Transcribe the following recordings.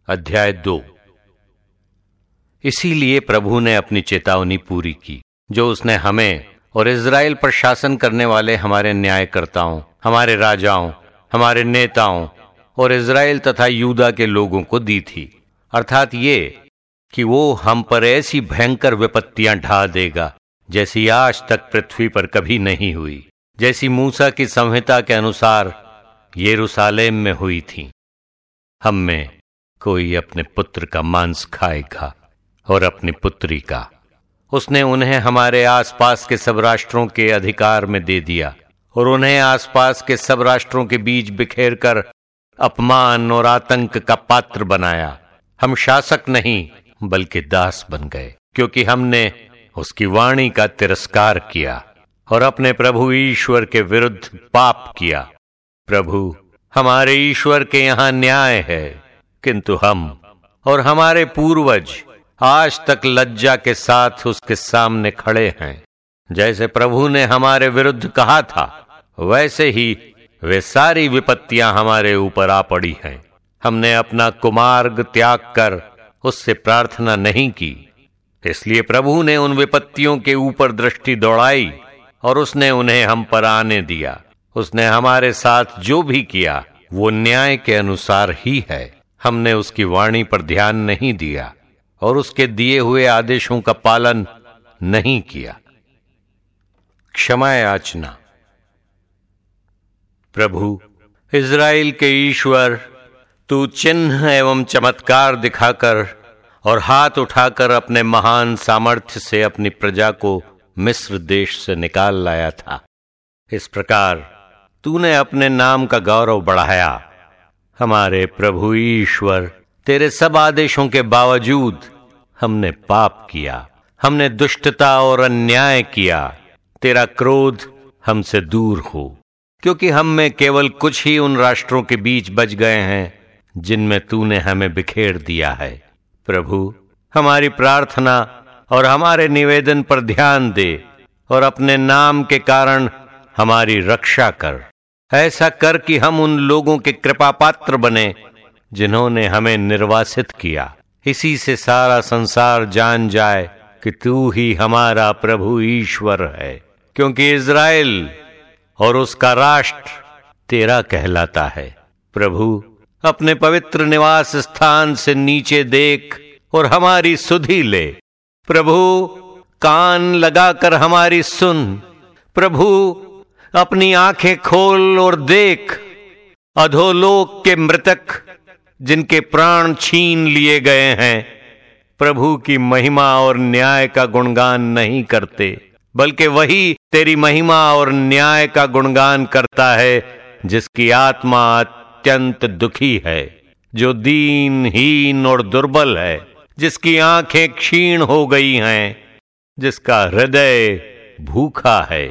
अध्याय 2। इसीलिए प्रभु ने अपनी चेतावनी पूरी की जो उसने हमें और इज़राइल पर शासन करने वाले हमारे न्यायकर्ताओं, हमारे राजाओं, हमारे नेताओं और इज़राइल तथा यूदा के लोगों को दी थी, अर्थात ये कि वो हम पर ऐसी भयंकर विपत्तियां ढा देगा जैसी आज तक पृथ्वी पर कभी नहीं हुई, जैसी मूसा की संहिता के अनुसार यरूशलेम में हुई थी। हम में कोई अपने पुत्र का मांस खाएगा और अपनी पुत्री का। उसने उन्हें हमारे आसपास के सब राष्ट्रों के अधिकार में दे दिया और उन्हें आसपास के सब राष्ट्रों के बीच बिखेर कर अपमान और आतंक का पात्र बनाया। हम शासक नहीं बल्कि दास बन गए, क्योंकि हमने उसकी वाणी का तिरस्कार किया और अपने प्रभु ईश्वर के विरुद्ध पाप किया। प्रभु हमारे ईश्वर के यहाँ न्याय है, किंतु हम और हमारे पूर्वज आज तक लज्जा के साथ उसके सामने खड़े हैं। जैसे प्रभु ने हमारे विरुद्ध कहा था, वैसे ही वे सारी विपत्तियां हमारे ऊपर आ पड़ी हैं। हमने अपना कुमार्ग त्याग कर उससे प्रार्थना नहीं की, इसलिए प्रभु ने उन विपत्तियों के ऊपर दृष्टि दौड़ाई और उसने उन्हें हम पर आने दिया। उसने हमारे साथ जो भी किया वो न्याय के अनुसार ही है। हमने उसकी वाणी पर ध्यान नहीं दिया और उसके दिए हुए आदेशों का पालन नहीं किया। क्षमा याचना। प्रभु इज़राइल के ईश्वर, तू चिन्ह एवं चमत्कार दिखाकर और हाथ उठाकर अपने महान सामर्थ्य से अपनी प्रजा को मिस्र देश से निकाल लाया था। इस प्रकार तूने अपने नाम का गौरव बढ़ाया। हमारे प्रभु ईश्वर, तेरे सब आदेशों के बावजूद हमने पाप किया, हमने दुष्टता और अन्याय किया। तेरा क्रोध हमसे दूर हो, क्योंकि हम में केवल कुछ ही उन राष्ट्रों के बीच बच गए हैं जिनमें तूने हमें बिखेर दिया है। प्रभु हमारी प्रार्थना और हमारे निवेदन पर ध्यान दे और अपने नाम के कारण हमारी रक्षा कर। ऐसा कर कि हम उन लोगों के कृपा पात्र बने जिन्होंने हमें निर्वासित किया। इसी से सारा संसार जान जाए कि तू ही हमारा प्रभु ईश्वर है, क्योंकि इज़राइल और उसका राष्ट्र तेरा कहलाता है। प्रभु अपने पवित्र निवास स्थान से नीचे देख और हमारी सुधि ले। प्रभु कान लगाकर हमारी सुन। प्रभु अपनी आंखें खोल और देख। अधोलोक के मृतक जिनके प्राण छीन लिए गए हैं प्रभु की महिमा और न्याय का गुणगान नहीं करते, बल्कि वही तेरी महिमा और न्याय का गुणगान करता है जिसकी आत्मा अत्यंत दुखी है, जो दीनहीन और दुर्बल है, जिसकी आंखें क्षीण हो गई हैं, जिसका हृदय भूखा है।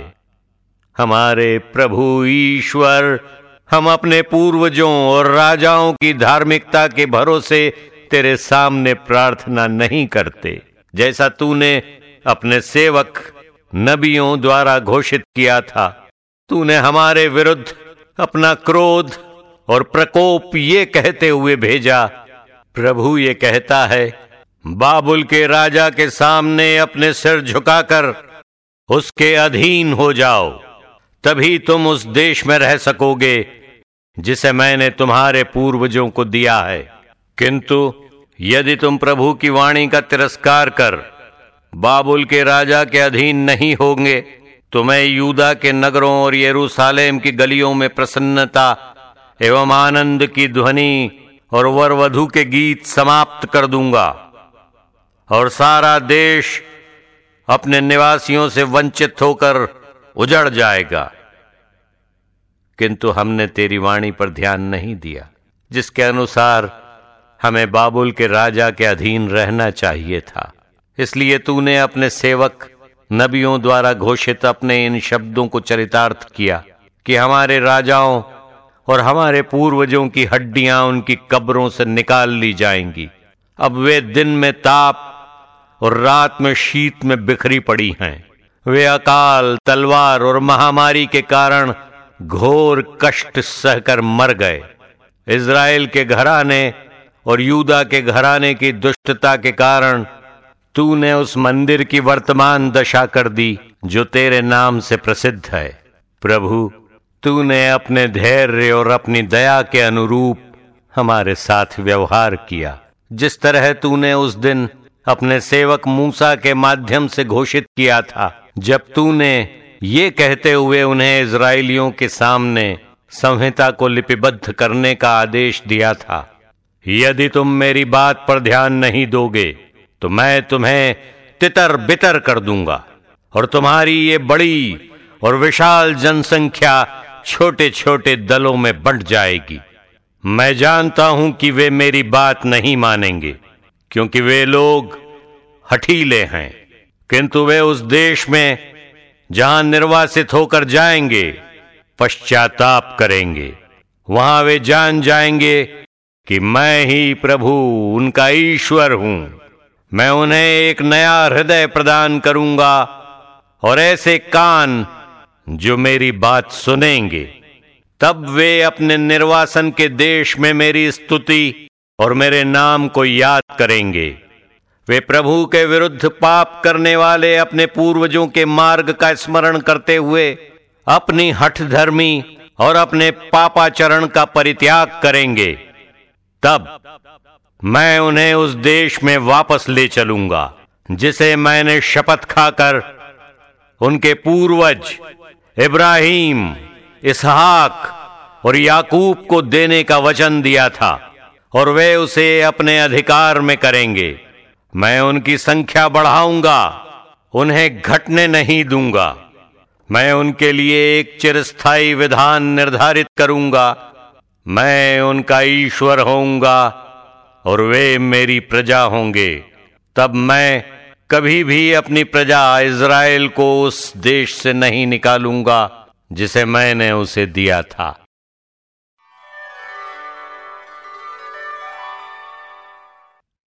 हमारे प्रभु ईश्वर, हम अपने पूर्वजों और राजाओं की धार्मिकता के भरोसे तेरे सामने प्रार्थना नहीं करते, जैसा तूने अपने सेवक नबियों द्वारा घोषित किया था। तूने हमारे विरुद्ध अपना क्रोध और प्रकोप ये कहते हुए भेजा। प्रभु ये कहता है, बाबुल के राजा के सामने अपने सिर झुकाकर उसके अधीन हो जाओ, तभी तुम उस देश में रह सकोगे जिसे मैंने तुम्हारे पूर्वजों को दिया है। किंतु यदि तुम प्रभु की वाणी का तिरस्कार कर बाबुल के राजा के अधीन नहीं होंगे, तो मैं यूदा के नगरों और यरूशलेम की गलियों में प्रसन्नता एवं आनंद की ध्वनि और वर वधू के गीत समाप्त कर दूंगा और सारा देश अपने निवासियों से वंचित होकर उजड़ जाएगा। किंतु हमने तेरी वाणी पर ध्यान नहीं दिया, जिसके अनुसार हमें बाबुल के राजा के अधीन रहना चाहिए था। इसलिए तूने अपने सेवक नबियों द्वारा घोषित अपने इन शब्दों को चरितार्थ किया कि हमारे राजाओं और हमारे पूर्वजों की हड्डियां उनकी कब्रों से निकाल ली जाएंगी। अब वे दिन में ताप और रात में शीत में बिखरी पड़ी हैं। वे अकाल, तलवार और महामारी के कारण घोर कष्ट सहकर मर गए। इज़राइल के घराने और यूदा के घराने की दुष्टता के कारण तूने उस मंदिर की वर्तमान दशा कर दी जो तेरे नाम से प्रसिद्ध है। प्रभु, तूने अपने धैर्य और अपनी दया के अनुरूप हमारे साथ व्यवहार किया, जिस तरह तूने उस दिन अपने सेवक मूसा के माध्यम से घोषित किया था, जब तूने ये कहते हुए उन्हें इजराइलियों के सामने संहिता को लिपिबद्ध करने का आदेश दिया था, यदि तुम मेरी बात पर ध्यान नहीं दोगे तो मैं तुम्हें तितर बितर कर दूंगा और तुम्हारी ये बड़ी और विशाल जनसंख्या छोटे छोटे दलों में बंट जाएगी। मैं जानता हूं कि वे मेरी बात नहीं मानेंगे, क्योंकि वे लोग हठीले हैं, किंतु वे उस देश में जहां निर्वासित होकर जाएंगे पश्चाताप करेंगे। वहां वे जान जाएंगे कि मैं ही प्रभु उनका ईश्वर हूं। मैं उन्हें एक नया हृदय प्रदान करूंगा और ऐसे कान जो मेरी बात सुनेंगे। तब वे अपने निर्वासन के देश में मेरी स्तुति और मेरे नाम को याद करेंगे। वे प्रभु के विरुद्ध पाप करने वाले अपने पूर्वजों के मार्ग का स्मरण करते हुए अपनी हठधर्मी और अपने पापाचरण का परित्याग करेंगे। तब मैं उन्हें उस देश में वापस ले चलूंगा जिसे मैंने शपथ खाकर उनके पूर्वज इब्राहिम, इसहाक और याकूब को देने का वचन दिया था, और वे उसे अपने अधिकार में करेंगे। मैं उनकी संख्या बढ़ाऊंगा, उन्हें घटने नहीं दूंगा। मैं उनके लिए एक चिरस्थायी विधान निर्धारित करूंगा। मैं उनका ईश्वर होऊंगा और वे मेरी प्रजा होंगे। तब मैं कभी भी अपनी प्रजा इज़राइल को उस देश से नहीं निकालूंगा जिसे मैंने उसे दिया था।